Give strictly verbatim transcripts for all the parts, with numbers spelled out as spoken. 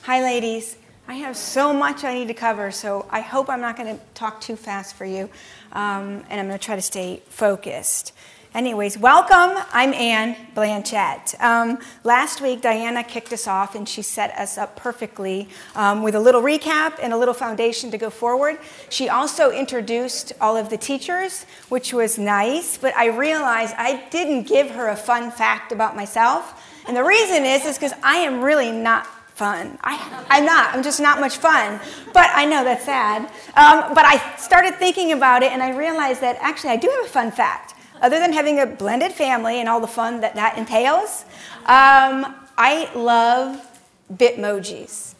Hi, ladies. I have so much I need to cover, so I hope I'm not going to talk too fast for you, um, and I'm going to try to stay focused. Anyways, welcome. I'm Ann Blanchett. Um, last week, Diana kicked us off, and she set us up perfectly um, with a little recap and a little foundation to go forward. She also introduced all of the teachers, which was nice, but I realized I didn't give her a fun fact about myself, and the reason is is because I am really not fun. I, I'm not. I'm just not much fun. But I know that's sad. Um, but I started thinking about it, and I realized that actually I do have a fun fact. Other than having a blended family and all the fun that that entails, um, I love Bitmojis.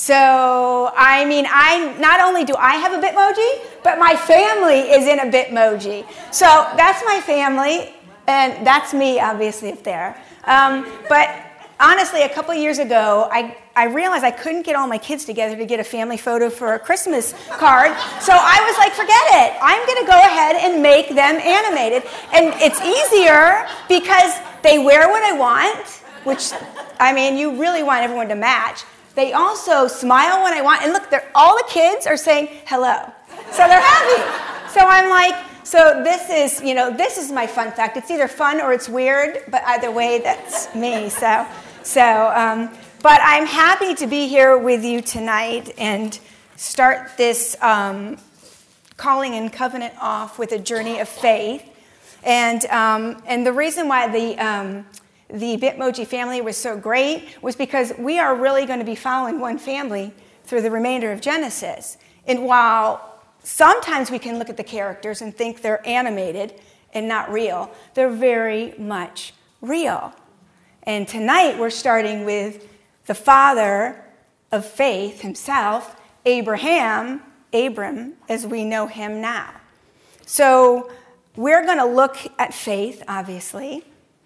So, I mean, I not only do I have a Bitmoji, but my family is in a Bitmoji. So that's my family, and that's me, obviously, up there. Um, but honestly, a couple of years ago, I, I realized I couldn't get all my kids together to get a family photo for a Christmas card. So I was like, forget it. I'm going to go ahead and make them animated. And it's easier because they wear what I want, which, I mean, you really want everyone to match. They also smile when I want. And look, they're, all the kids are saying hello. So they're happy. So I'm like, so this is, you know, this is my fun fact. It's either fun or it's weird, but either way, that's me. So, so, um, but I'm happy to be here with you tonight and start this um, calling and covenant off with a journey of faith. And um, and the reason why the um, the Bitmoji family was so great was because we are really going to be following one family through the remainder of Genesis. And while sometimes we can look at the characters and think they're animated and not real, they're very much real. And tonight we're starting with the father of faith himself, Abraham, Abram, as we know him now. So we're going to look at faith, obviously,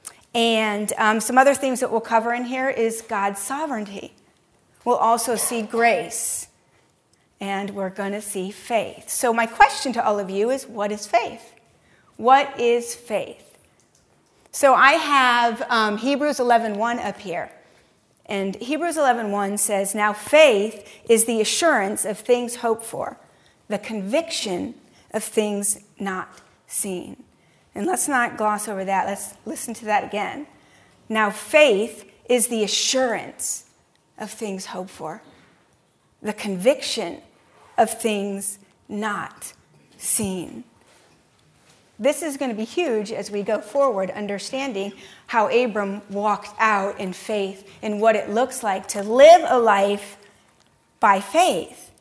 and um, some other things that we'll cover in here is God's sovereignty. We'll also see grace, and we're going to see faith. So my question to all of you is, what is faith? What is faith? So I have um, Hebrews eleven one up here. And Hebrews eleven one says, now faith is the assurance of things hoped for, the conviction of things not seen. And let's not gloss over that. Let's listen to that again. Now faith is the assurance of things hoped for, the conviction of things not seen. This is going to be huge as we go forward, understanding how Abram walked out in faith and what it looks like to live a life by faith.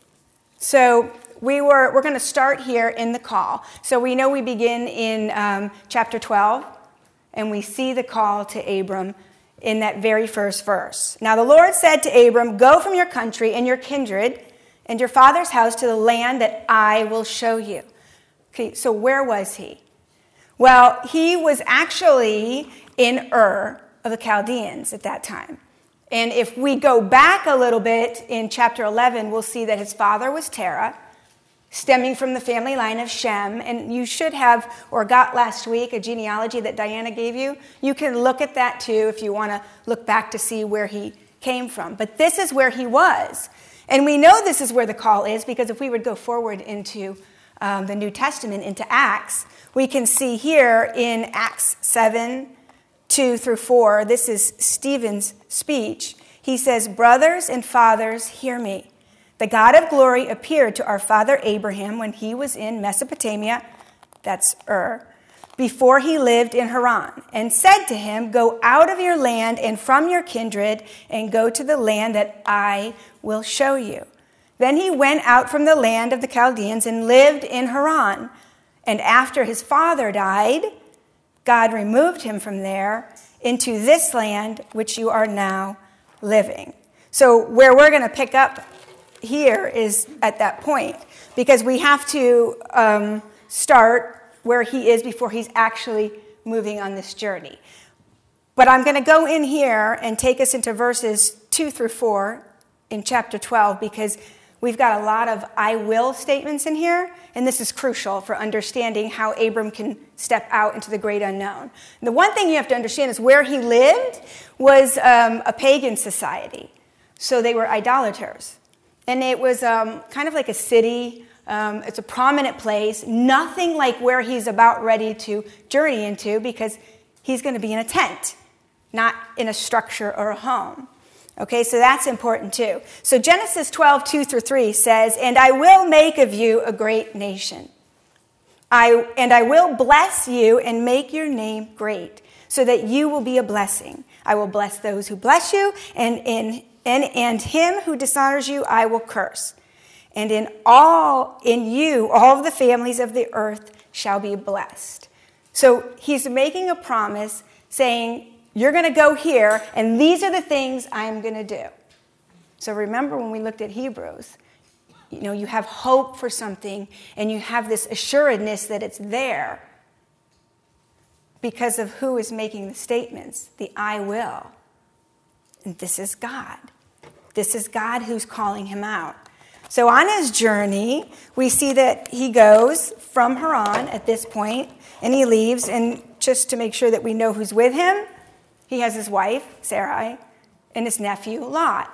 So we were, we're going to start here in the call. So we know we begin in um, chapter twelve, and we see the call to Abram in that very first verse. Now the Lord said to Abram, go from your country and your kindred and your father's house to the land that I will show you. Okay, so where was he? Well, he was actually in Ur of the Chaldeans at that time. And if we go back a little bit in chapter eleven, we'll see that his father was Terah, stemming from the family line of Shem. And you should have, or got last week, a genealogy that Diana gave you. You can look at that too if you want to look back to see where he came from. But this is where he was. And we know this is where the call is because if we would go forward into Um, the New Testament into Acts, we can see here in Acts seven, two through four, this is Stephen's speech. He says, brothers and fathers, hear me. The God of glory appeared to our father Abraham when he was in Mesopotamia, that's Ur, before he lived in Haran, and said to him, go out of your land and from your kindred and go to the land that I will show you. Then he went out from the land of the Chaldeans and lived in Haran. And after his father died, God removed him from there into this land which you are now living. So where we're going to pick up here is at that point, because we have to um, start where he is before he's actually moving on this journey. But I'm going to go in here and take us into verses two through four in chapter twelve, because we've got a lot of I will statements in here, and this is crucial for understanding how Abram can step out into the great unknown. And the one thing you have to understand is where he lived was um, a pagan society. So they were idolaters. And it was um, kind of like a city. Um, it's a prominent place. Nothing like where he's about ready to journey into, because he's going to be in a tent, not in a structure or a home. Okay, so that's important too. So Genesis twelve, two through three says, "And I will make of you a great nation. I, and I will bless you and make your name great, so that you will be a blessing. I will bless those who bless you, and in and, and him who dishonors you I will curse. And in all in you all of the families of the earth shall be blessed." So he's making a promise saying, you're going to go here, and these are the things I'm going to do. So remember when we looked at Hebrews, you know, you have hope for something, and you have this assuredness that it's there because of who is making the statements, the I will. And this is God. This is God who's calling him out. So on his journey, we see that he goes from Haran at this point, and he leaves, and just to make sure that we know who's with him, he has his wife, Sarai, and his nephew, Lot.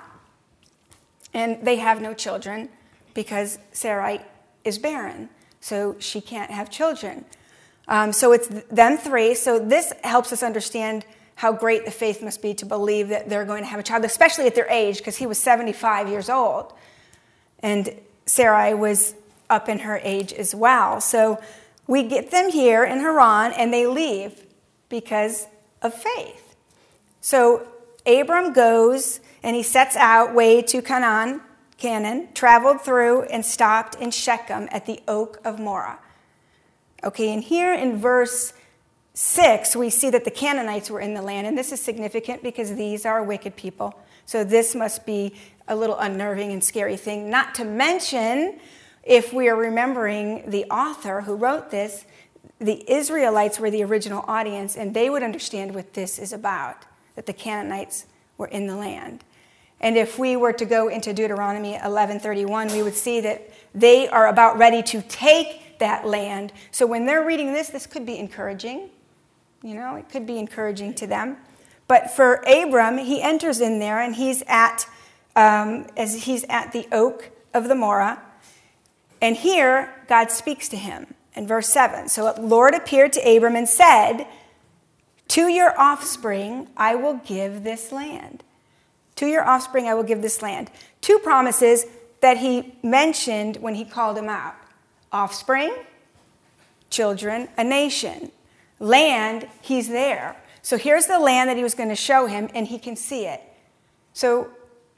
And they have no children because Sarai is barren, so she can't have children. Um, so it's them three. So this helps us understand how great the faith must be to believe that they're going to have a child, especially at their age, because he was seventy-five years old. And Sarai was up in her age as well. So we get them here in Haran, and they leave because of faith. So Abram goes, and he sets out way to Canaan, Canaan, traveled through, and stopped in Shechem at the Oak of Moreh. Okay, and here in verse six, we see that the Canaanites were in the land, and this is significant because these are wicked people. So this must be a little unnerving and scary thing. Not to mention, if we are remembering the author who wrote this, the Israelites were the original audience, and they would understand what this is about, that the Canaanites were in the land. And if we were to go into Deuteronomy eleven thirty-one, we would see that they are about ready to take that land. So when they're reading this, this could be encouraging. You know, it could be encouraging to them. But for Abram, he enters in there, and he's at um, as he's at the Oak of the Moreh. And here, God speaks to him in verse seven. So the Lord appeared to Abram and said, "To your offspring I will give this land." To your offspring I will give this land. Two promises that he mentioned when he called him out. Offspring, children, a nation. Land, he's there. So here's the land that he was going to show him, and he can see it. So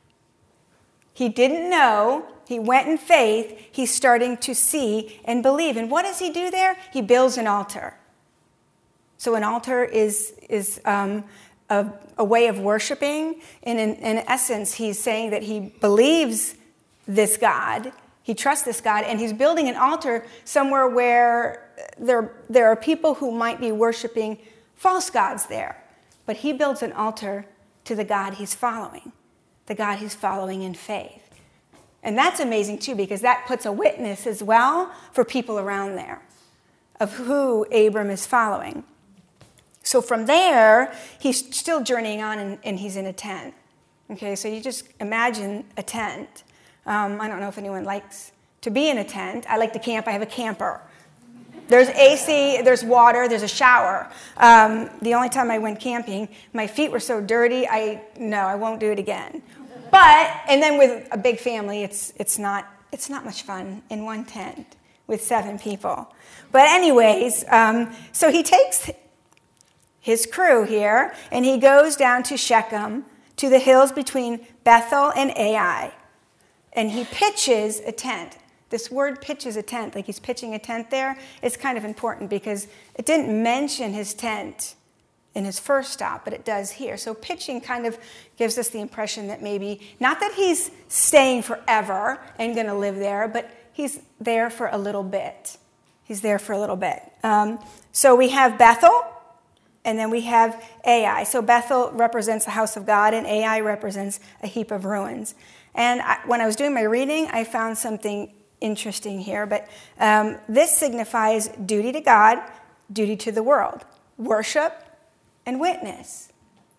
he didn't know. He went in faith. He's starting to see and believe. And what does he do there? He builds an altar. So an altar is, is um, a, a way of worshiping. And in, in essence, he's saying that he believes this God. He trusts this God. And he's building an altar somewhere where there, there are people who might be worshiping false gods there. But he builds an altar to the God he's following, the God he's following in faith. And that's amazing, too, because that puts a witness as well for people around there of who Abram is following. So from there, he's still journeying on, and, and he's in a tent. Okay, so you just imagine a tent. Um, I don't know if anyone likes to be in a tent. I like to camp. I have a camper. There's A C, there's water, there's a shower. Um, the only time I went camping, my feet were so dirty, I, no, I won't do it again. But, and then with a big family, it's it's not it's not much fun in one tent with seven people. But anyways, um, so he takes his crew here, and he goes down to Shechem, to the hills between Bethel and Ai, and he pitches a tent. This word pitches a tent, like he's pitching a tent there, is kind of important because it didn't mention his tent in his first stop, but it does here. So pitching kind of gives us the impression that maybe, not that he's staying forever and going to live there, but he's there for a little bit. He's there for a little bit. Um, so we have Bethel, and then we have Ai. So Bethel represents the house of God, and Ai represents a heap of ruins. And I, when I was doing my reading, I found something interesting here, but um, this signifies duty to God, duty to the world, worship, and witness.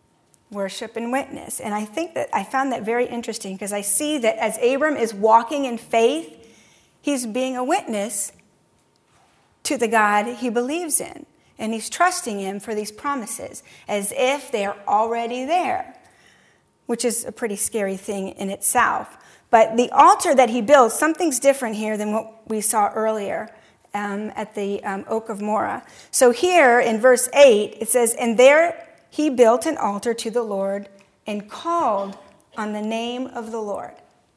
worship and witness. And I think that I found that very interesting because I see that as Abram is walking in faith, he's being a witness to the God he believes in. And he's trusting him for these promises as if they are already there, which is a pretty scary thing in itself. But the altar that he builds, something's different here than what we saw earlier um, at the um, Oak of Morah. So here in verse eight, it says, "And there he built an altar to the Lord and called on the name of the Lord."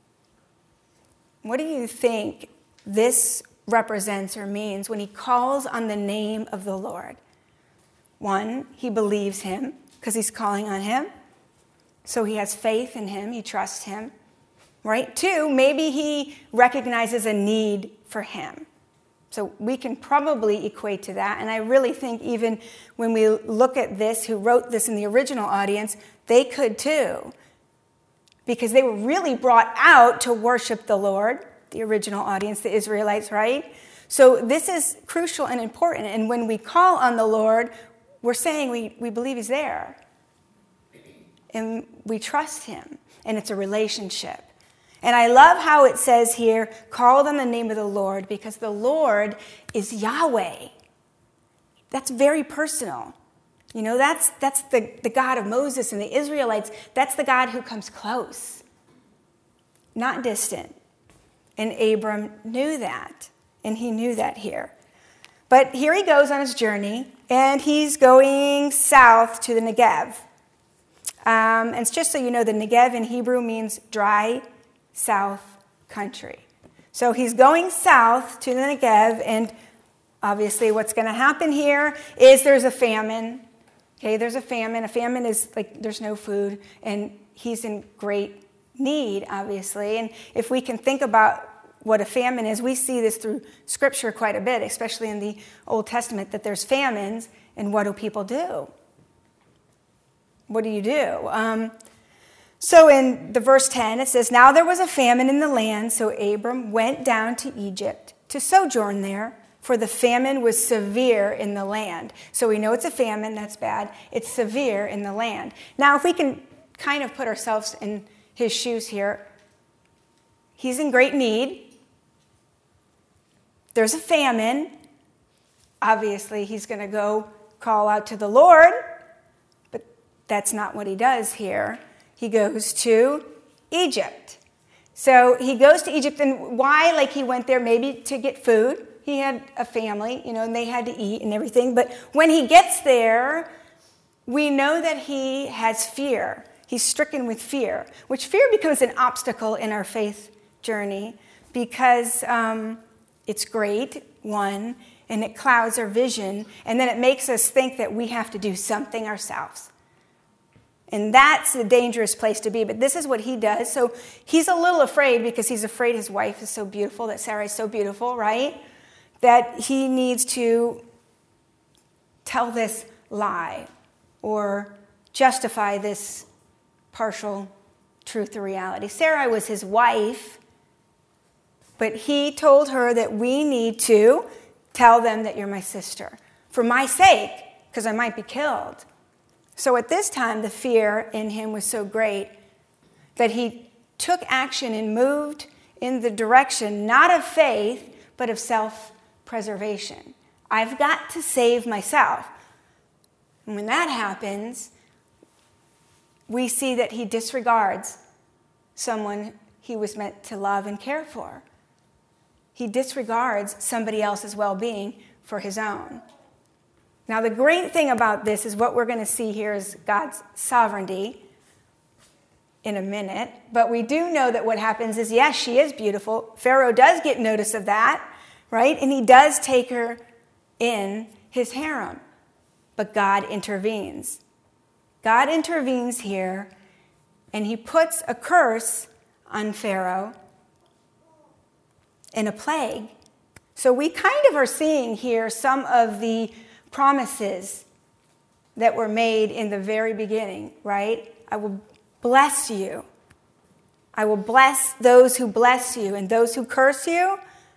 What do you think this represents or means when he calls on the name of the Lord? One, he believes him because he's calling on him. So he has faith in him. He trusts him. Right? Two, maybe he recognizes a need for him. So we can probably equate to that. And I really think even when we look at this, who wrote this in the original audience, they could too. Because they were really brought out to worship the Lord, the original audience, the Israelites, right? So this is crucial and important. And when we call on the Lord, we're saying we, we believe he's there. And we trust him. And it's a relationship. And I love how it says here, called on the name of the Lord, because the Lord is Yahweh. That's very personal. You know, that's that's the, the God of Moses and the Israelites. That's the God who comes close, not distant. And Abram knew that, and he knew that here. But here he goes on his journey, and he's going south to the Negev. Um, and it's just so you know, the Negev in Hebrew means dry south country. So he's going south to the Negev, and obviously what's going to happen here is there's a famine. Okay, there's a famine. A famine is like there's no food, and he's in great need, obviously. And if we can think about what a famine is, we see this through Scripture quite a bit, especially in the Old Testament, that there's famines, and what do people do? What do you do? Um, So in the verse ten, it says, "Now there was a famine in the land, so Abram went down to Egypt to sojourn there, for the famine was severe in the land." So we know it's a famine, that's bad. It's severe in the land. Now, if we can kind of put ourselves in his shoes here, he's in great need. There's a famine. Obviously, he's going to go call out to the Lord, but that's not what he does here. He goes to Egypt. So he goes to Egypt, and why? Like he went there maybe to get food. He had a family, you know, and they had to eat and everything. But when he gets there, we know that he has fear. He's stricken with fear, which fear becomes an obstacle in our faith journey because um, it's great, one, and it clouds our vision, and then it makes us think that we have to do something ourselves. And that's a dangerous place to be. But this is what he does. So he's a little afraid because he's afraid his wife is so beautiful, that Sarai is so beautiful, right? That he needs to tell this lie or justify this partial truth or reality. Sarai was his wife, but he told her that we need to tell them that you're my sister for my sake, because I might be killed. So at this time, the fear in him was so great that he took action and moved in the direction not of faith, but of self-preservation. I've got to save myself. And when that happens, we see that he disregards someone he was meant to love and care for. He disregards somebody else's well-being for his own. Now, the great thing about this is what we're going to see here is God's sovereignty in a minute. But we do know that what happens is, yes, she is beautiful. Pharaoh does get notice of that, right? And he does take her in his harem. But God intervenes. God intervenes here, and he puts a curse on Pharaoh and a plague. So we kind of are seeing here some of the promises that were made in the very beginning, right? I will bless you. I will bless those who bless you, and those who curse you,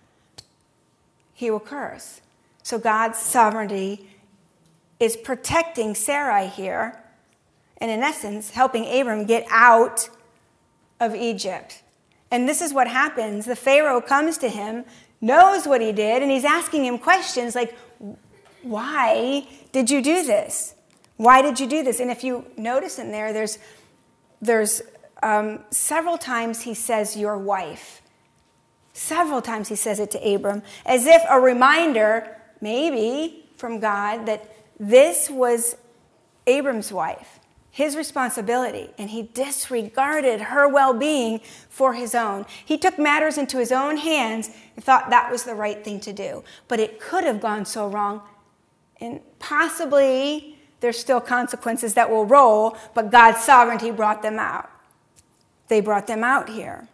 he will curse. So God's sovereignty is protecting Sarai here. and in essence, helping Abram get out of Egypt. And this is what happens. The Pharaoh comes to him, knows what he did, and he's asking him questions like, why did you do this? Why did you do this? And if you notice in there, there's there's um, several times he says your wife. Several times he says it to Abram, as if a reminder, maybe from God, that this was Abram's wife, his responsibility, and he disregarded her well-being for his own. He took matters into his own hands and thought that was the right thing to do. But it could have gone so wrong, and possibly there's still consequences that will roll, but God's sovereignty brought them out. They brought them out here.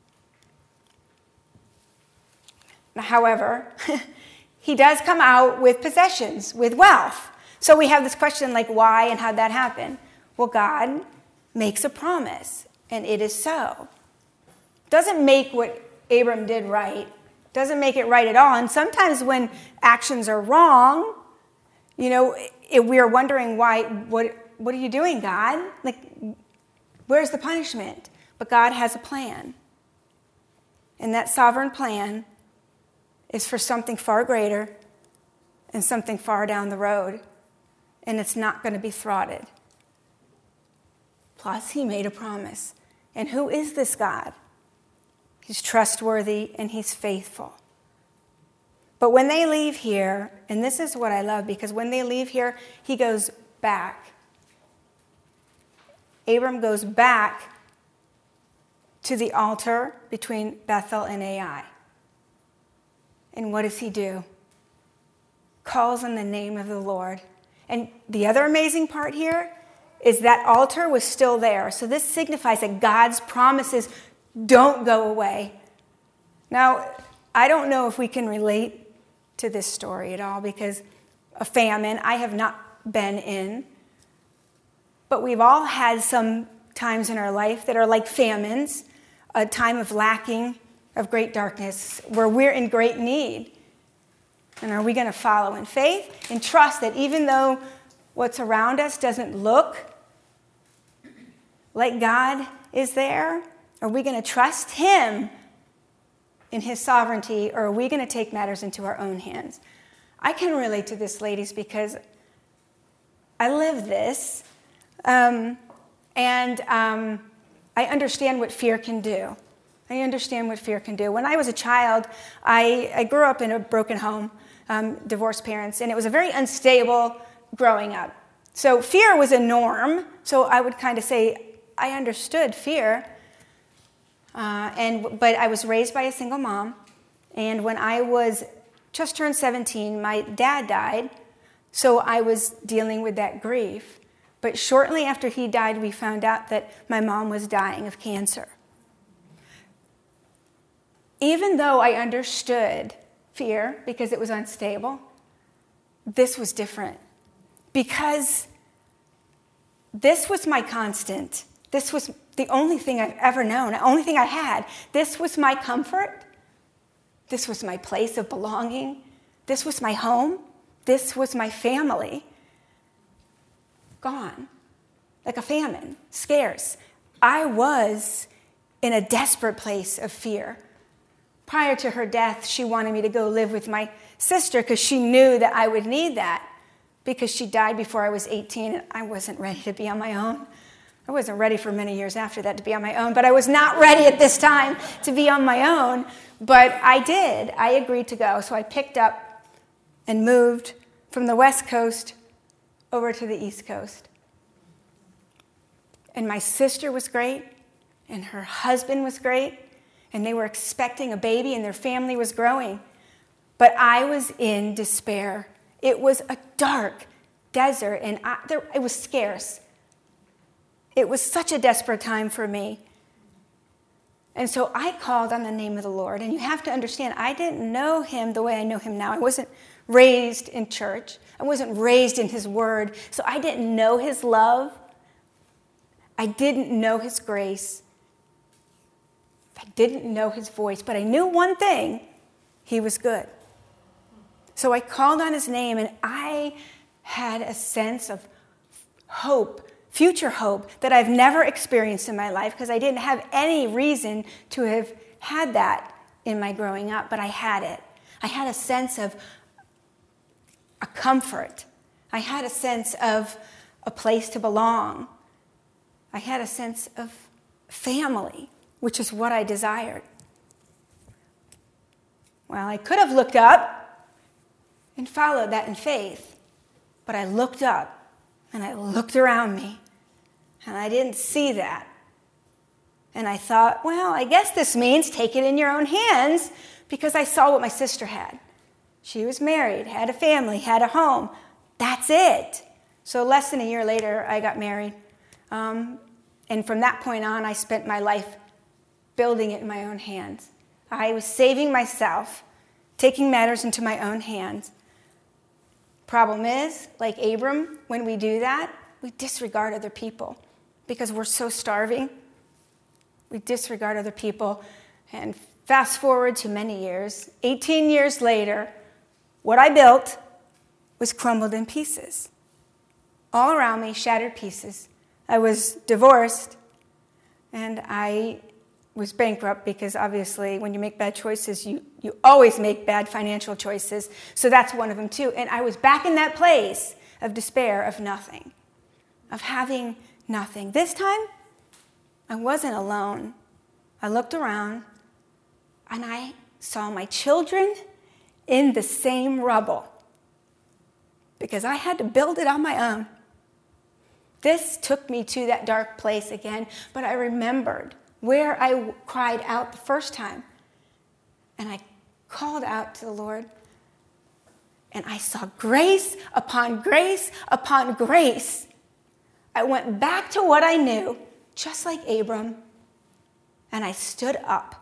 However, he does come out with possessions, with wealth. So we have this question like, why and how'd that happen? Well, God makes a promise, and it is so. Doesn't make what Abram did right. Doesn't make it right at all. And sometimes when actions are wrong, you know, if we are wondering why, what, what are you doing, God? Like, where's the punishment? But God has a plan. And that sovereign plan is for something far greater and something far down the road. And it's not going to be thwarted. Plus, he made a promise. And who is this God? He's trustworthy and he's faithful. But when they leave here, and this is what I love, because when they leave here, he goes back. Abram goes back to the altar between Bethel and Ai. And what does he do? Calls on the name of the Lord. And the other amazing part here is that altar was still there. So this signifies that God's promises don't go away. Now, I don't know if we can relate to this story at all, because a famine I have not been in. But we've all had some times in our life that are like famines, a time of lacking, of great darkness, where we're in great need. And are we going to follow in faith and trust that even though what's around us doesn't look like God is there, are we going to trust him in his sovereignty, or are we going to take matters into our own hands? I can relate to this, ladies, because I live this, um, and um, I understand what fear can do. I understand what fear can do. When I was a child, I, I grew up in a broken home, um, divorced parents, and it was a very unstable growing up. So fear was a norm, so I would kind of say I understood fear. Uh, and but I was raised by a single mom, and when I was just turned seventeen, my dad died, so I was dealing with that grief. But shortly after he died, we found out that my mom was dying of cancer. Even though I understood fear because it was unstable, this was different, because this was my constant. This was the only thing I've ever known, the only thing I had. This was my comfort. This was my place of belonging. This was my home. This was my family. Gone. Like a famine. Scarce. I was in a desperate place of fear. Prior to her death, she wanted me to go live with my sister because she knew that I would need that, because she died before I was eighteen and I wasn't ready to be on my own. I wasn't ready for many years after that to be on my own, but I was not ready at this time to be on my own. But I did. I agreed to go. So I picked up and moved from the West Coast over to the East Coast. And my sister was great, and her husband was great, and they were expecting a baby, and their family was growing. But I was in despair. It was a dark desert, and I, there, it was scarce. It was such a desperate time for me. And so I called on the name of the Lord. And you have to understand, I didn't know him the way I know him now. I wasn't raised in church. I wasn't raised in his word. So I didn't know his love. I didn't know his grace. I didn't know his voice. But I knew one thing. He was good. So I called on his name, and I had a sense of hope, future hope that I've never experienced in my life because I didn't have any reason to have had that in my growing up, but I had it. I had a sense of a comfort. I had a sense of a place to belong. I had a sense of family, which is what I desired. Well, I could have looked up and followed that in faith, but I looked up and I looked around me and I didn't see that. And I thought, well, I guess this means take it in your own hands, because I saw what my sister had. She was married, had a family, had a home. That's it. So less than a year later, I got married. Um, and from that point on, I spent my life building it in my own hands. I was saving myself, taking matters into my own hands. Problem is, like Abram, when we do that, we disregard other people because we're so starving. We disregard other people. And fast forward to many years, eighteen years later, what I built was crumbled in pieces. All around me, shattered pieces. I was divorced, and I was bankrupt because obviously when you make bad choices, you, you always make bad financial choices. So that's one of them too. And I was back in that place of despair, of nothing, of having nothing. This time, I wasn't alone. I looked around, and I saw my children in the same rubble because I had to build it on my own. This took me to that dark place again, but I remembered where I cried out the first time, and I called out to the Lord, and I saw grace upon grace upon grace. I went back to what I knew, just like Abram, and I stood up,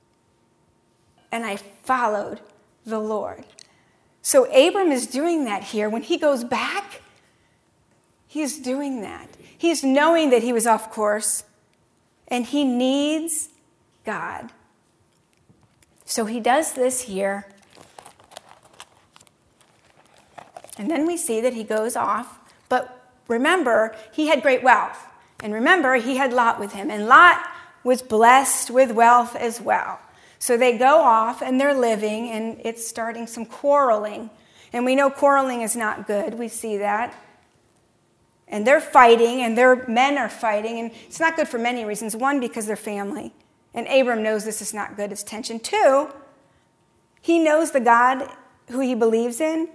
and I followed the Lord. So Abram is doing that here. When he goes back, he's doing that. He's knowing that he was off course, and he needs God. So he does this here. And then we see that he goes off. But remember, he had great wealth. And remember, he had Lot with him. And Lot was blessed with wealth as well. So they go off and they're living, and it's starting some quarreling. And we know quarreling is not good. We see that. And they're fighting, and their men are fighting. And it's not good for many reasons. One, because they're family. And Abram knows this is not good. It's tension. Two, he knows the God who he believes in.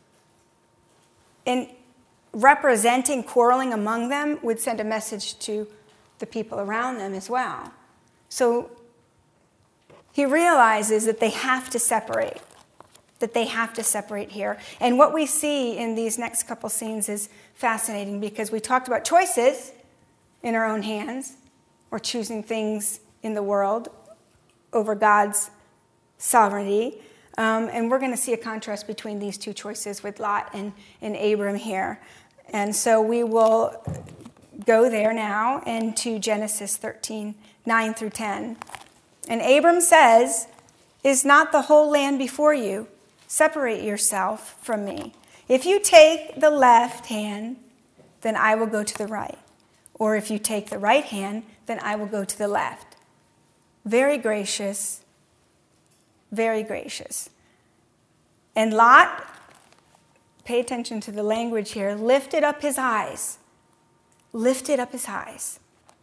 And representing quarreling among them would send a message to the people around them as well. So he realizes that they have to separate, that they have to separate here. And what we see in these next couple scenes is fascinating because we talked about choices in our own hands, or choosing things in the world over God's sovereignty. Um, and we're going to see a contrast between these two choices with Lot and, and Abram here. And so we will go there now into Genesis thirteen, nine through ten. And Abram says, "Is not the whole land before you? Separate yourself from me. If you take the left hand, then I will go to the right. Or if you take the right hand, then I will go to the left." Very gracious, very gracious. And Lot, pay attention to the language here, lifted up his eyes, lifted up his eyes,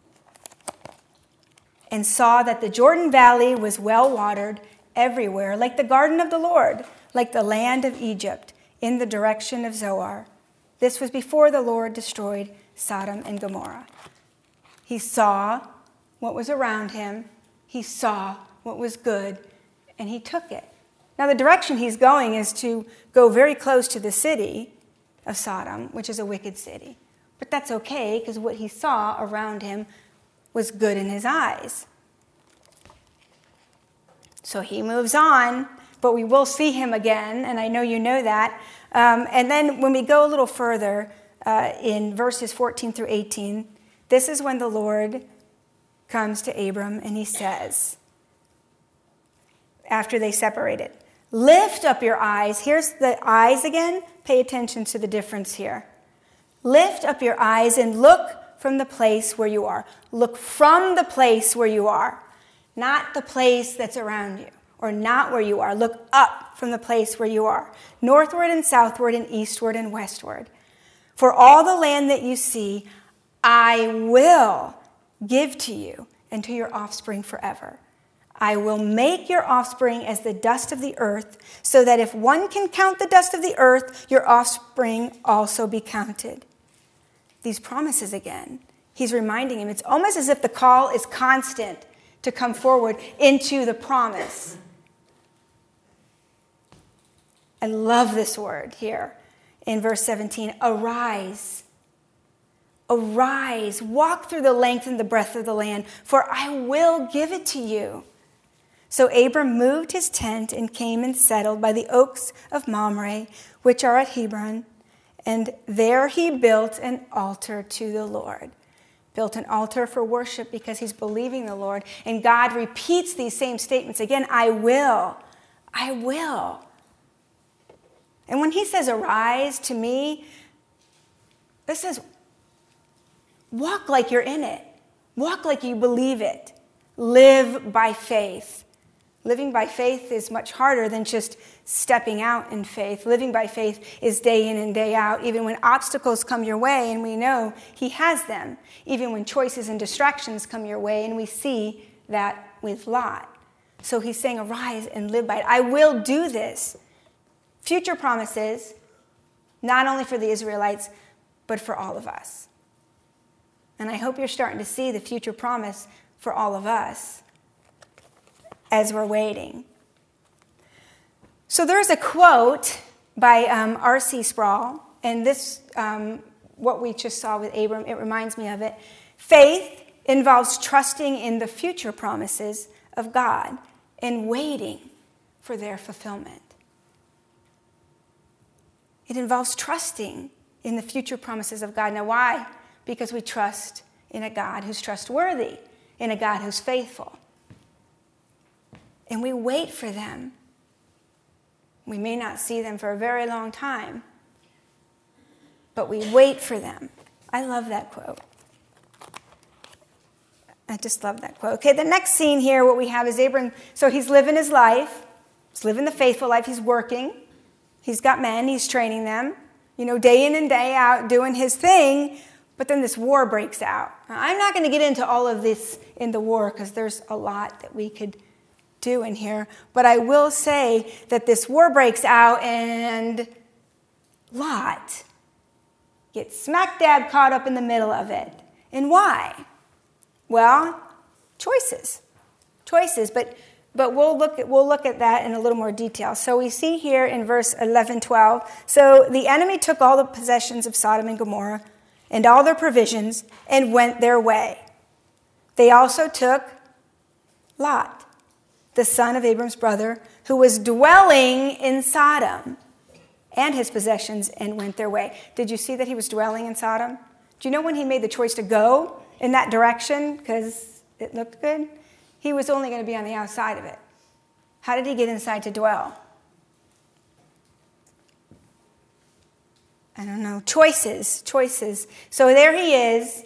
and saw that the Jordan Valley was well watered everywhere, like the garden of the Lord, like the land of Egypt, in the direction of Zoar. This was before the Lord destroyed Sodom and Gomorrah. He saw what was around him. He saw what was good, and he took it. Now, the direction he's going is to go very close to the city of Sodom, which is a wicked city. But that's okay, because what he saw around him was good in his eyes. So he moves on, but we will see him again, and I know you know that. Um, and then when we go a little further, uh, in verses fourteen through eighteen, this is when the Lord comes to Abram and he says, after they separated, "Lift up your eyes." Here's the eyes again. Pay attention to the difference here. Lift up your eyes and look from the place where you are. Look from the place where you are, not the place that's around you, or not where you are. Look up from the place where you are, northward and southward and eastward and westward. For all the land that you see, I will give to you and to your offspring forever. I will make your offspring as the dust of the earth, so that if one can count the dust of the earth, your offspring also be counted. These promises again. He's reminding him. It's almost as if the call is constant to come forward into the promise. I love this word here in verse seventeen. Arise. Arise. Walk through the length and the breadth of the land, for I will give it to you. So Abram moved his tent and came and settled by the oaks of Mamre, which are at Hebron. And there he built an altar to the Lord. Built an altar for worship because he's believing the Lord. And God repeats these same statements again. I will. I will. And when he says arise, to me, this says walk like you're in it. Walk like you believe it. Live by faith. Living by faith is much harder than just stepping out in faith. Living by faith is day in and day out, even when obstacles come your way, and we know he has them. Even when choices and distractions come your way, and we see that with Lot. So he's saying, arise and live by it. I will do this. Future promises, not only for the Israelites, but for all of us. And I hope you're starting to see the future promise for all of us as we're waiting. So there's a quote by um, R C Sproul, and this, um, what we just saw with Abram, it reminds me of it. Faith involves trusting in the future promises of God and waiting for their fulfillment. It involves trusting in the future promises of God. Now, why? Because we trust in a God who's trustworthy, in a God who's faithful. And we wait for them. We may not see them for a very long time, but we wait for them. I love that quote. I just love that quote. Okay, the next scene here, what we have is Abram. So he's living his life. He's living the faithful life. He's working. He's got men. He's training them, you know, day in and day out, doing his thing. But then this war breaks out. Now, I'm not going to get into all of this in the war because there's a lot that we could do in here. But I will say that this war breaks out and Lot gets smack dab caught up in the middle of it. And why? Well, choices. Choices. But but we'll look at we'll look at that in a little more detail. So we see here in verse eleven, twelve. So the enemy took all the possessions of Sodom and Gomorrah and all their provisions and went their way. They also took Lot, the son of Abram's brother, who was dwelling in Sodom, and his possessions, and went their way. Did you see that he was dwelling in Sodom? Do you know when he made the choice to go in that direction because it looked good? He was only going to be on the outside of it. How did he get inside to dwell? I don't know. Choices, choices. So there he is,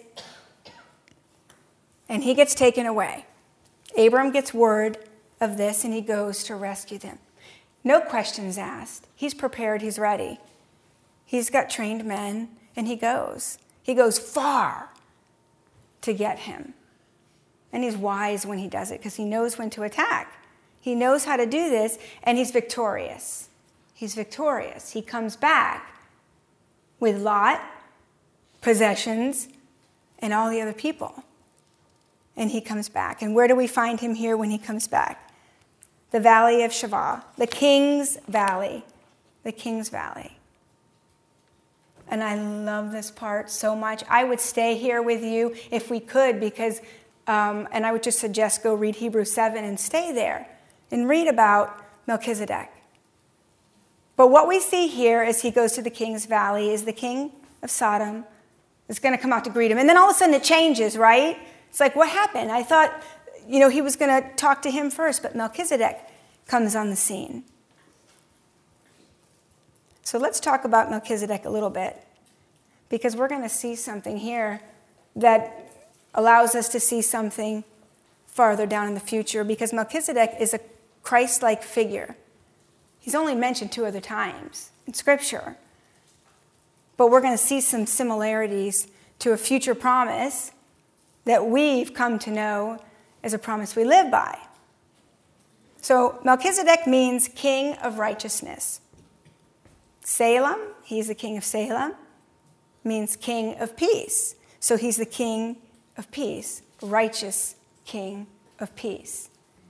and he gets taken away. Abram gets word of this, and he goes to rescue them. No questions asked. He's prepared. He's ready. He's got trained men, and he goes. He goes far to get him. And he's wise when he does it because he knows when to attack. He knows how to do this, and he's victorious. He's victorious. He comes back with Lot, possessions, and all the other people. And he comes back. And where do we find him here when he comes back? The Valley of Shavah, the King's Valley, the King's Valley. And I love this part so much. I would stay here with you if we could because, um, and I would just suggest go read Hebrews seven and stay there and read about Melchizedek. But what we see here as he goes to the King's Valley is the king of Sodom is going to come out to greet him. And then all of a sudden it changes, right? It's like, what happened? I thought, you know, he was going to talk to him first, but Melchizedek comes on the scene. So let's talk about Melchizedek a little bit. because we're going to see something here that allows us to see something farther down in the future, because Melchizedek is a Christ-like figure. He's only mentioned two other times in Scripture. But we're going to see some similarities to a future promise that we've come to know as a promise we live by. So Melchizedek means king of righteousness. Salem, he's the king of Salem, means king of peace. So he's the king of peace, righteous king of peace.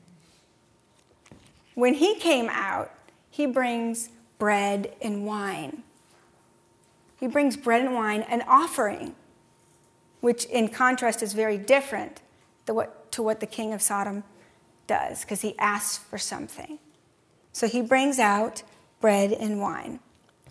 When he came out, he brings bread and wine. He brings bread and wine, an offering, which in contrast is very different to what, to what the king of Sodom does, because he asks for something. So he brings out bread and wine.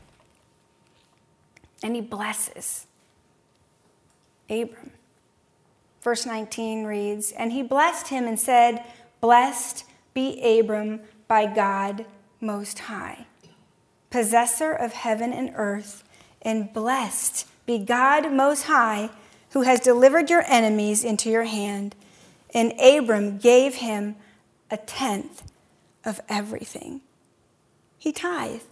And he blesses Abram. Verse nineteen reads, "And he blessed him and said, 'Blessed be Abram by God Most High, possessor of heaven and earth, and blessed be God Most High, who has delivered your enemies into your hand.' And Abram gave him a tenth of everything." He tithed.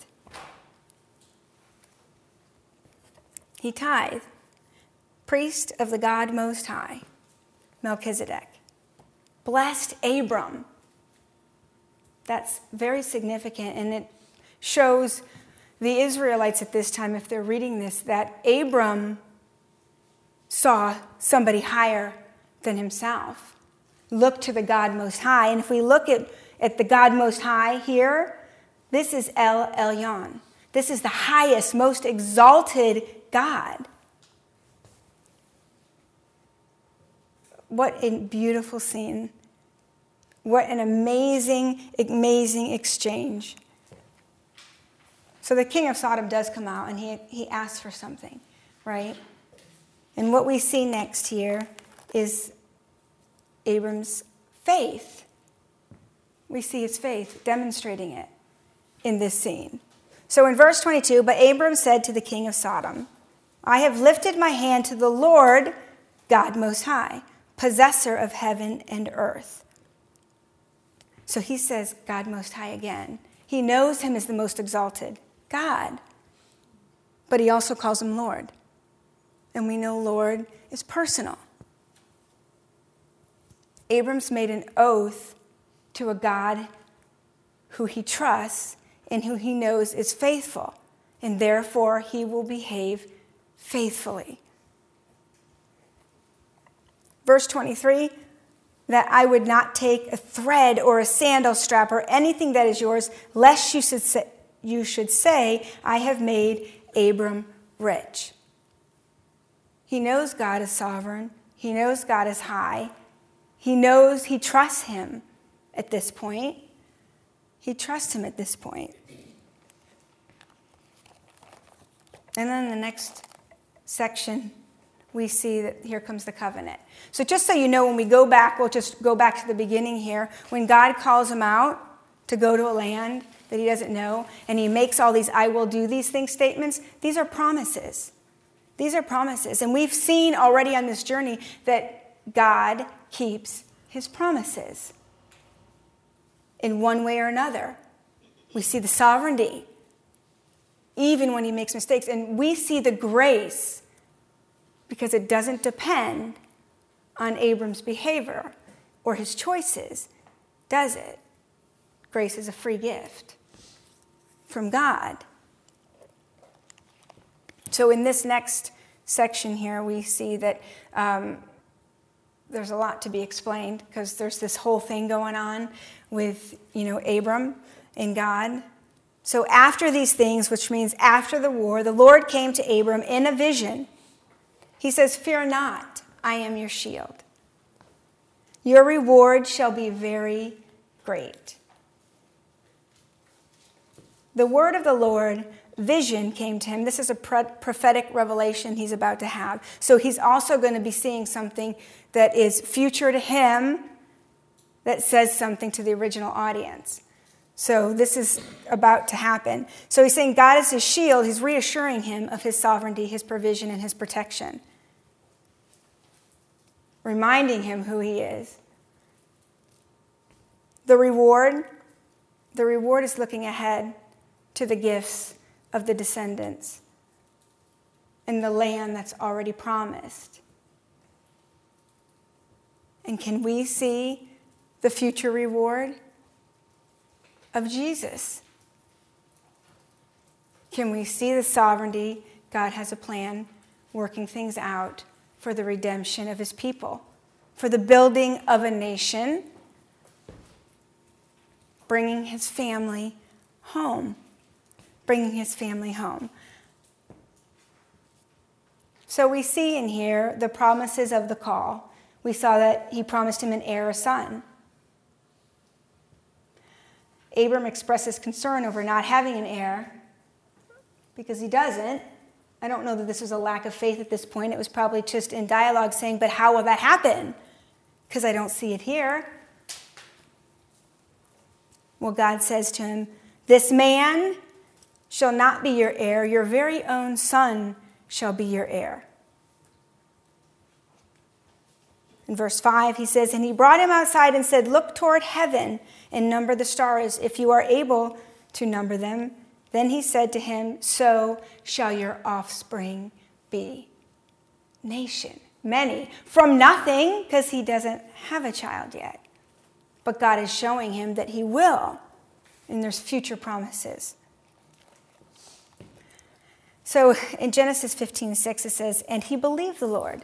He tithed. Priest of the God Most High, Melchizedek, blessed Abram. That's very significant, and it shows the Israelites at this time, if they're reading this, that Abram saw somebody higher than himself. Look to the God Most High. And if we look at, at the God Most High here, this is El Elyon. This is the highest, most exalted God. What a beautiful scene. What an amazing, amazing exchange. So the king of Sodom does come out, and he, he asks for something, right? And what we see next here is Abram's faith. We see his faith, demonstrating it in this scene. So in verse twenty-two, "But Abram said to the king of Sodom, 'I have lifted my hand to the Lord, God Most High, possessor of heaven and earth.'" So he says God Most High again. He knows him as the most exalted God, but he also calls him Lord. And we know Lord is personal. Abram's made an oath to a God who he trusts and who he knows is faithful, and therefore he will behave faithfully. Verse twenty-three, "That I would not take a thread or a sandal strap or anything that is yours, lest you should say, you should say, 'I have made Abram rich.'" He knows God is sovereign. He knows God is high. He knows, he trusts him at this point. He trusts him at this point. And then the next section, we see that here comes the covenant. So just so you know, when we go back, we'll just go back to the beginning here. When God calls him out to go to a land that he doesn't know, and he makes all these "I will do these things" statements, these are promises. These are promises. And we've seen already on this journey that God keeps his promises in one way or another. We see the sovereignty, even when he makes mistakes. And we see the grace, because it doesn't depend on Abram's behavior or his choices, does it? Grace is a free gift from God. So in this next section here, we see that um, there's a lot to be explained, because there's this whole thing going on with, you know, Abram and God. So after these things, which means after the war, the Lord came to Abram in a vision. He says, "Fear not, I am your shield. Your reward shall be very great." The word of the Lord, vision, came to him. This is a prophetic revelation he's about to have. So he's also going to be seeing something that is future to him, that says something to the original audience. So this is about to happen. So he's saying God is his shield. He's reassuring him of his sovereignty, his provision, and his protection. Reminding him who he is. The reward, the reward is looking ahead to the gifts of the descendants and the land that's already promised. And can we see the future reward of Jesus? Can we see the sovereignty? God has a plan, working things out for the redemption of his people, for the building of a nation, bringing his family home, bringing his family home. So we see in here the promises of the call. We saw that he promised him an heir, a son. Abram expresses concern over not having an heir because he doesn't. I don't know that this was a lack of faith at this point. It was probably just in dialogue saying, but how will that happen? Because I don't see it here. Well, God says to him, this man shall not be your heir. Your very own son shall be your heir. In verse five, he says, and he brought him outside and said, look toward heaven and number the stars, if you are able to number them. Then he said to him, so shall your offspring be. Nation, many, from nothing, because he doesn't have a child yet. But God is showing him that he will, and there's future promises. So in Genesis fifteen six, it says, and he believed the Lord.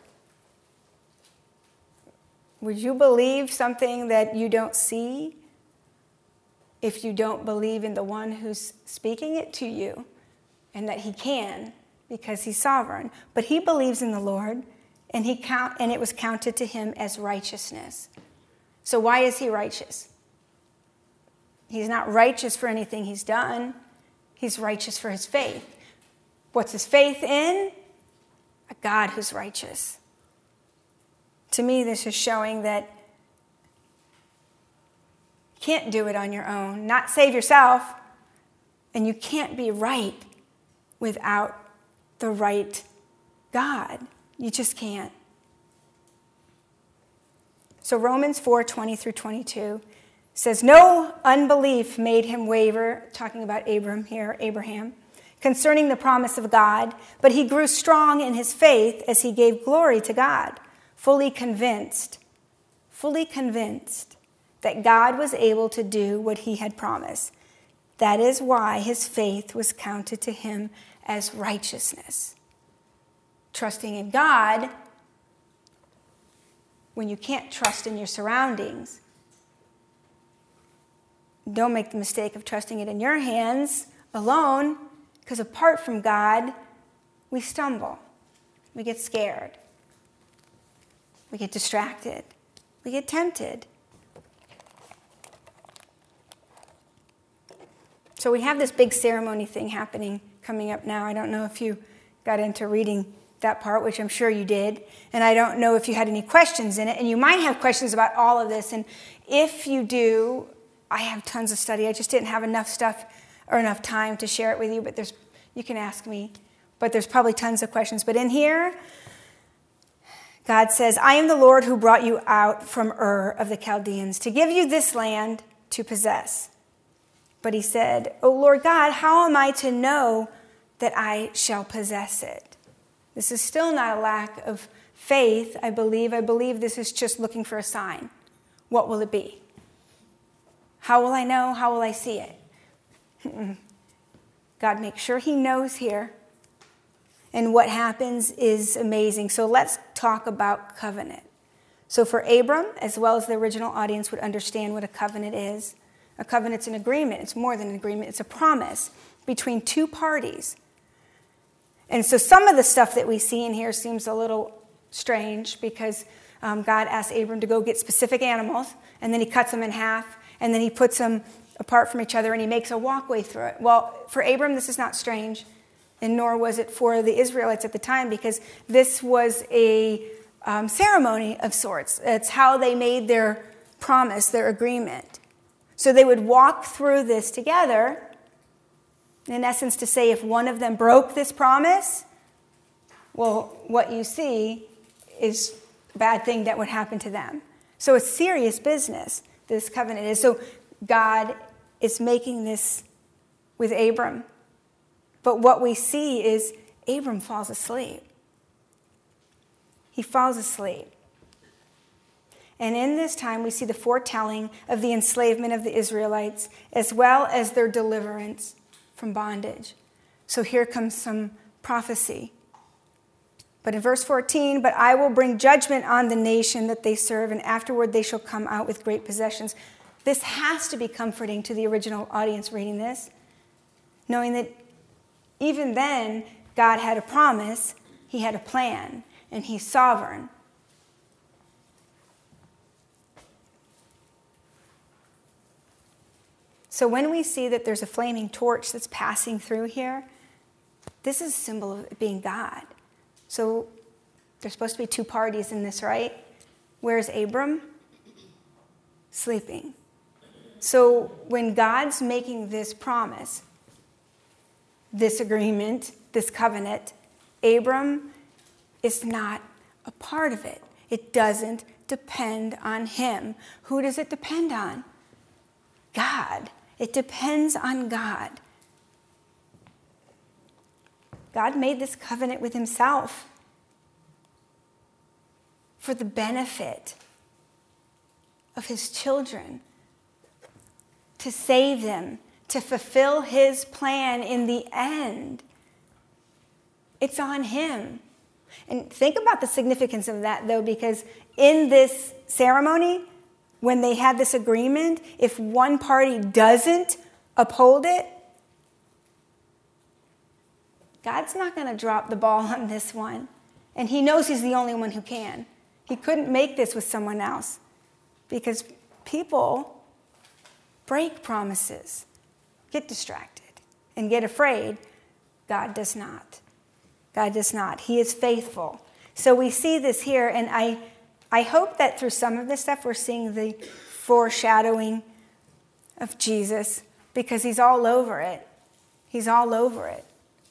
Would you believe something that you don't see if you don't believe in the one who's speaking it to you and that he can because he's sovereign? But he believes in the Lord, and he count, and it was counted to him as righteousness. So why is he righteous? He's not righteous for anything he's done. He's righteous for his faith. What's his faith in? A God who's righteous. To me, this is showing that you can't do it on your own, not save yourself, and you can't be right without the right God. You just can't. So Romans four twenty through twenty-two says, no unbelief made him waver, talking about Abram here, Abraham, concerning the promise of God, but he grew strong in his faith as he gave glory to God, fully convinced, fully convinced that God was able to do what he had promised. That is why his faith was counted to him as righteousness. Trusting in God when you can't trust in your surroundings. Don't make the mistake of trusting it in your hands alone, because apart from God, we stumble. We get scared. We get distracted. We get tempted. So we have this big ceremony thing happening coming up now. I don't know if you got into reading that part, which I'm sure you did. And I don't know if you had any questions in it. And you might have questions about all of this. And if you do, I have tons of study. I just didn't have enough stuff or enough time to share it with you. But there's, you can ask me. But there's probably tons of questions. But in here, God says, I am the Lord who brought you out from Ur of the Chaldeans to give you this land to possess. But he said, O Lord God, how am I to know that I shall possess it? This is still not a lack of faith, I believe. I believe this is just looking for a sign. What will it be? How will I know? How will I see it? God makes sure he knows here. And what happens is amazing. So let's talk about covenant. So for Abram, as well as the original audience would understand what a covenant is, a covenant's an agreement. It's more than an agreement. It's a promise between two parties. And so some of the stuff that we see in here seems a little strange because um, God asked Abram to go get specific animals, and then he cuts them in half, and then he puts them apart from each other, and he makes a walkway through it. Well, for Abram, this is not strange, and nor was it for the Israelites at the time, because this was a um, ceremony of sorts. It's how they made their promise, their agreement. So they would walk through this together, in essence, to say if one of them broke this promise, well, what you see is a bad thing that would happen to them. So it's serious business, this covenant is. So God is making this with Abram. But what we see is Abram falls asleep. He falls asleep. And in this time, we see the foretelling of the enslavement of the Israelites, as well as their deliverance from bondage. So here comes some prophecy. But in verse fourteen, but I will bring judgment on the nation that they serve, and afterward they shall come out with great possessions. This has to be comforting to the original audience reading this, knowing that even then, God had a promise, he had a plan, and he's sovereign. So when we see that there's a flaming torch that's passing through here, this is a symbol of it being God. So there's supposed to be two parties in this, right? Where's Abram? Sleeping. So when God's making this promise, this agreement, this covenant, Abram is not a part of it. It doesn't depend on him. Who does it depend on? God. It depends on God. God made this covenant with himself for the benefit of his children, to save them, to fulfill his plan in the end. It's on him. And think about the significance of that, though, because in this ceremony, when they had this agreement, if one party doesn't uphold it, God's not going to drop the ball on this one. And he knows he's the only one who can. He couldn't make this with someone else because people break promises, get distracted, and get afraid. God does not. God does not. He is faithful. So we see this here, and I I hope that through some of this stuff we're seeing the foreshadowing of Jesus, because he's all over it. He's all over it.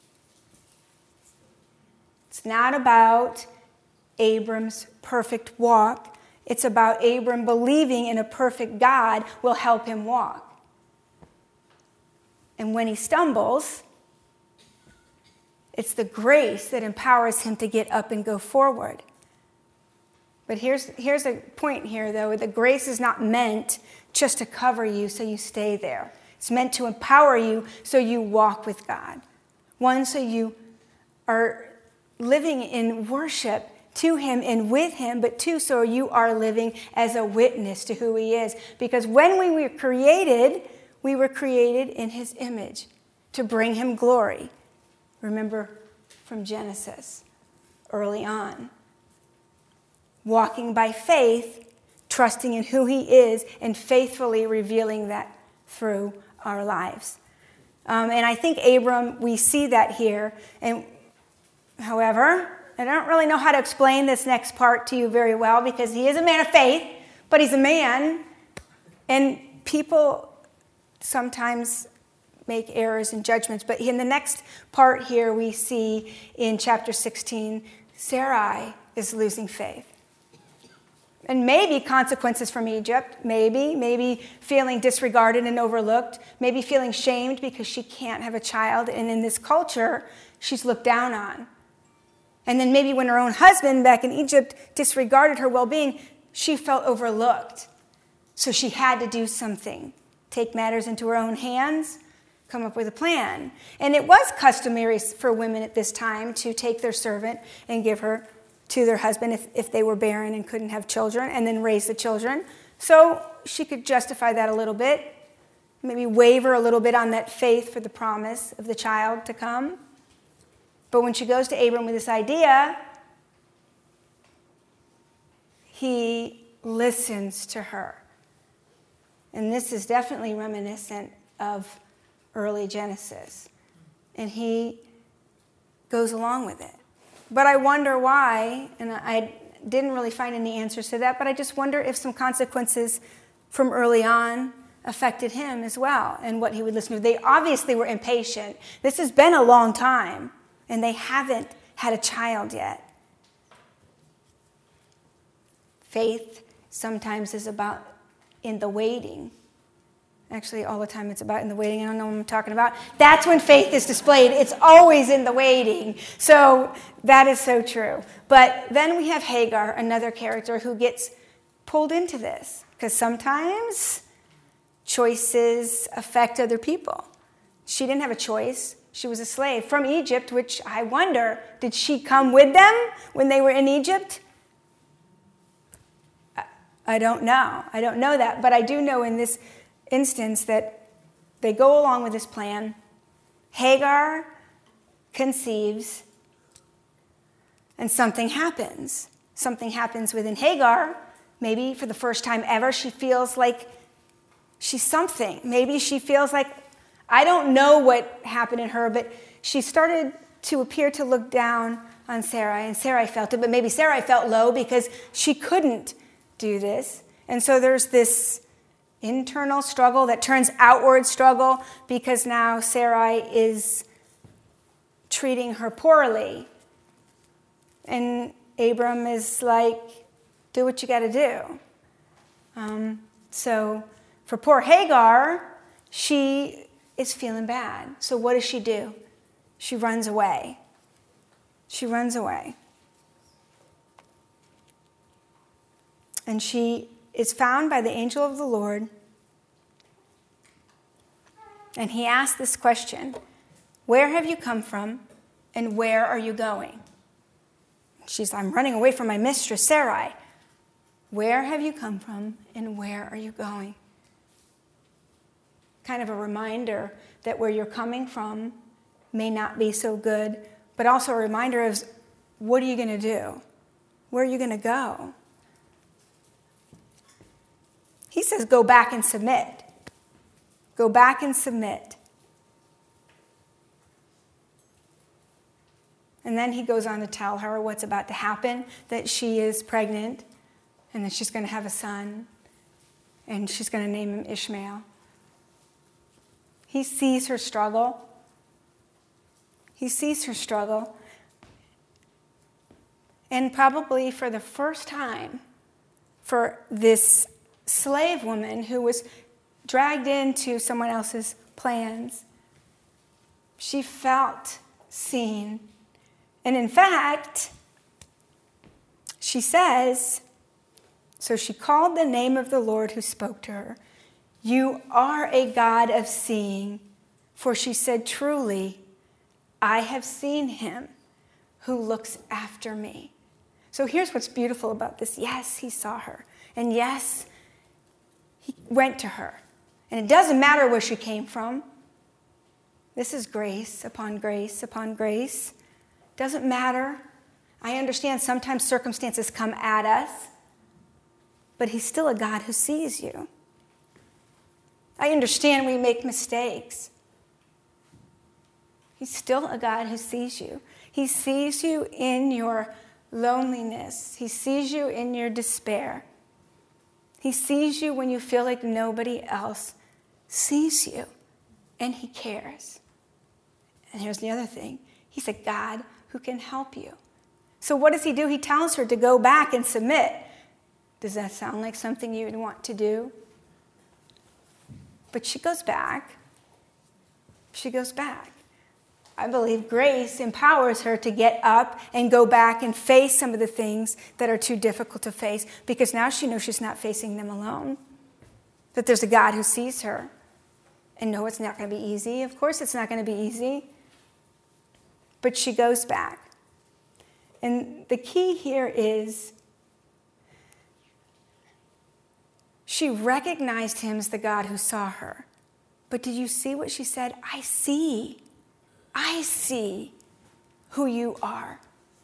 It's not about Abram's perfect walk. It's about Abram believing in a perfect God will help him walk. And when he stumbles, it's the grace that empowers him to get up and go forward. But here's, here's a point here, though. The grace is not meant just to cover you so you stay there. It's meant to empower you so you walk with God. One, so you are living in worship to him and with him, but two, so you are living as a witness to who he is. Because when we were created, we were created in his image to bring him glory. Remember from Genesis, early on. Walking by faith, trusting in who he is, and faithfully revealing that through our lives. Um, and I think Abram, we see that here. And however, I don't really know how to explain this next part to you very well, because he is a man of faith, but he's a man. And people sometimes make errors and judgments. But in the next part here, we see in chapter sixteen, Sarai is losing faith. And maybe consequences from Egypt, maybe, maybe feeling disregarded and overlooked, maybe feeling shamed because she can't have a child, and in this culture, she's looked down on. And then maybe when her own husband back in Egypt disregarded her well-being, she felt overlooked. So she had to do something, take matters into her own hands, come up with a plan. And it was customary for women at this time to take their servant and give her to their husband if, if they were barren and couldn't have children, and then raise the children. So she could justify that a little bit, maybe waver a little bit on that faith for the promise of the child to come. But when she goes to Abram with this idea, he listens to her. And this is definitely reminiscent of early Genesis. And he goes along with it. But I wonder why, and I didn't really find any answers to that, but I just wonder if some consequences from early on affected him as well and what he would listen to. They obviously were impatient. This has been a long time, and they haven't had a child yet. Faith sometimes is about in the waiting. Actually, all the time it's about in the waiting. I don't know what I'm talking about. That's when faith is displayed. It's always in the waiting. So that is so true. But then we have Hagar, another character who gets pulled into this. Because sometimes choices affect other people. She didn't have a choice. She was a slave from Egypt, which I wonder, did she come with them when they were in Egypt? I don't know. I don't know that. But I do know in this instance that they go along with this plan. Hagar conceives, and something happens. Something happens within Hagar. Maybe for the first time ever, she feels like she's something. Maybe she feels like, I don't know what happened in her, but she started to appear to look down on Sarai, and Sarai felt it, but maybe Sarai felt low because she couldn't do this. And so there's this internal struggle that turns outward struggle because now Sarai is treating her poorly. And Abram is like, do what you got to do. Um, so for poor Hagar, she is feeling bad. So what does she do? She runs away. She runs away. And she is found by the angel of the Lord. And he asked this question, where have you come from and where are you going? She's, I'm running away from my mistress, Sarai. Where have you come from and where are you going? Kind of a reminder that where you're coming from may not be so good, but also a reminder of what are you going to do? Where are you going to go? He says, go back and submit. Go back and submit. And then he goes on to tell her what's about to happen, that she is pregnant, and that she's going to have a son, and she's going to name him Ishmael. He sees her struggle. He sees her struggle. And probably for the first time, for this slave woman who was dragged into someone else's plans, she felt seen. And in fact, she says, so she called the name of the Lord who spoke to her. You are a God of seeing. For she said, truly, I have seen him who looks after me. So here's what's beautiful about this. Yes, he saw her. And yes, he went to her. And it doesn't matter where she came from. This is grace upon grace upon grace. Doesn't matter. I understand sometimes circumstances come at us, but he's still a God who sees you. I understand we make mistakes. He's still a God who sees you. He sees you in your loneliness. He sees you in your despair. He sees you when you feel like nobody else sees you, and he cares. And here's the other thing. He's a God who can help you. So what does he do? He tells her to go back and submit. Does that sound like something you'd want to do? But she goes back. She goes back. I believe grace empowers her to get up and go back and face some of the things that are too difficult to face, because now she knows she's not facing them alone, that there's a God who sees her. And no, it's not going to be easy. Of course it's not going to be easy. But she goes back. And the key here is she recognized him as the God who saw her. But did you see what she said? I see. I see who you are.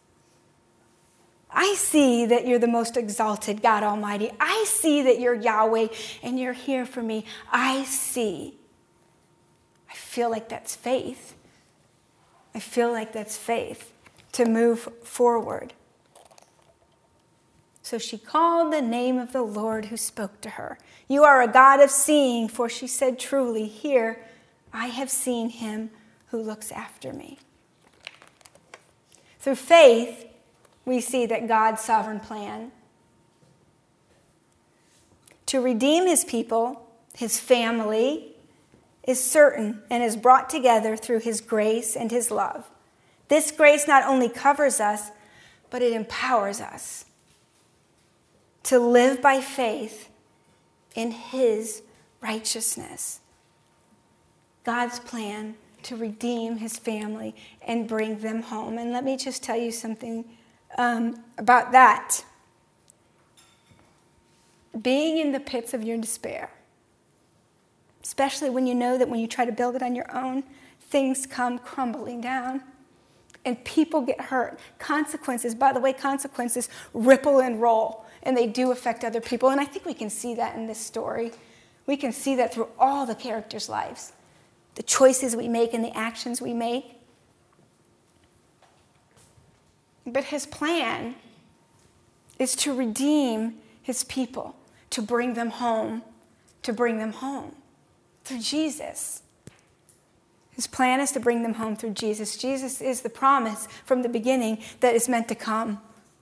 I see that you're the most exalted God Almighty. I see that you're Yahweh and you're here for me. I see. I feel like that's faith. I feel like that's faith to move forward. So she called the name of the Lord who spoke to her. You are a God of seeing, for she said truly, here I have seen him who looks after me. Through faith, we see that God's sovereign plan to redeem his people, his family, is certain and is brought together through his grace and his love. This grace not only covers us, but it empowers us to live by faith in his righteousness. God's plan to redeem his family and bring them home. And let me just tell you something um, about that. Being in the pits of your despair, especially when you know that when you try to build it on your own, things come crumbling down and people get hurt. Consequences, by the way, consequences ripple and roll, and they do affect other people. And I think we can see that in this story. We can see that through all the characters' lives, the choices we make and the actions we make. But his plan is to redeem his people, to bring them home, to bring them home through Jesus. His plan is to bring them home through Jesus. Jesus is the promise from the beginning that is meant to come.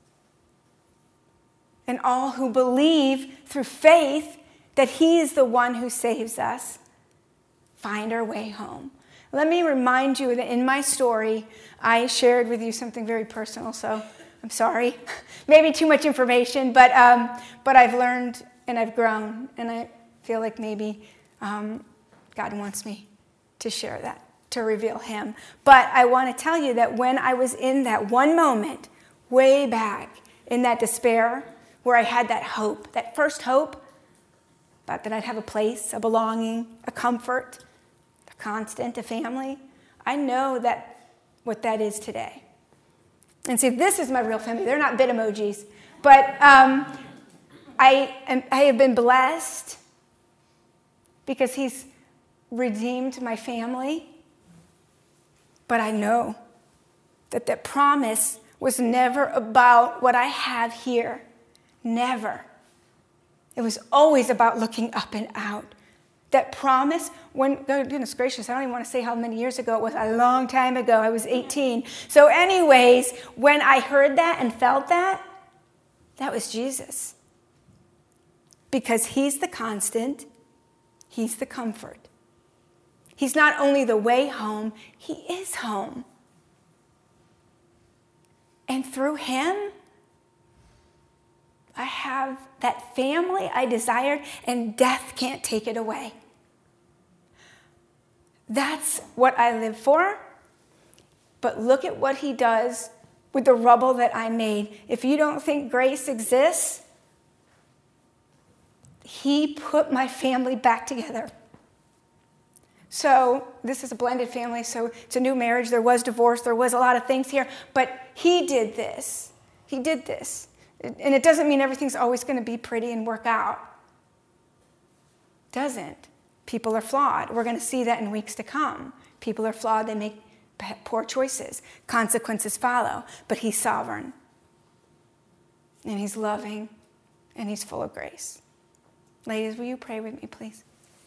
And all who believe through faith that he is the one who saves us find our way home. Let me remind you that in my story, I shared with you something very personal, so I'm sorry. Maybe too much information, but um, but I've learned and I've grown, and I feel like maybe um, God wants me to share that, to reveal him. But I want to tell you that when I was in that one moment, way back in that despair, where I had that hope, that first hope, thought that I'd have a place, a belonging, a comfort, a constant, a family, I know that what that is today. And see, this is my real family. They're not bit emojis. But um, I, am, I have been blessed because he's redeemed my family. But I know that that promise was never about what I have here. Never. It was always about looking up and out. That promise, when, goodness gracious, I don't even want to say how many years ago it was, a long time ago, I was eighteen. So anyways, when I heard that and felt that, that was Jesus. Because he's the constant, he's the comfort. He's not only the way home, he is home. And through him, I have that family I desired, and death can't take it away. That's what I live for. But look at what he does with the rubble that I made. If you don't think grace exists, he put my family back together. So this is a blended family, so it's a new marriage. There was divorce. There was a lot of things here. But he did this. He did this. And it doesn't mean everything's always going to be pretty and work out. It doesn't. People are flawed. We're going to see that in weeks to come. People are flawed. They make poor choices. Consequences follow. But he's sovereign. And he's loving. And he's full of grace. Ladies, will you pray with me, please?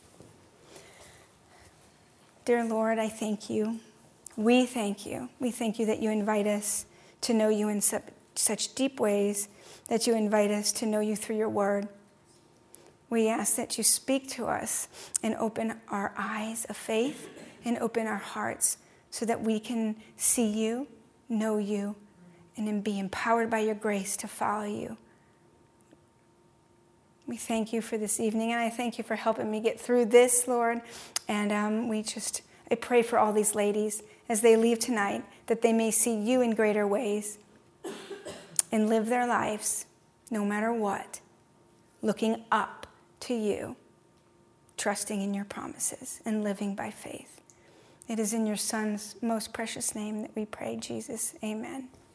Dear Lord, I thank you. We thank you. We thank you that you invite us to know you in such deep ways, that you invite us to know you through your word. We ask that you speak to us and open our eyes of faith and open our hearts so that we can see you, know you, and then be empowered by your grace to follow you. We thank you for this evening, and I thank you for helping me get through this, Lord. And um, we just, I pray for all these ladies as they leave tonight, that they may see you in greater ways and live their lives, no matter what, looking up to you, trusting in your promises, and living by faith. It is in your Son's most precious name that we pray, Jesus. Amen.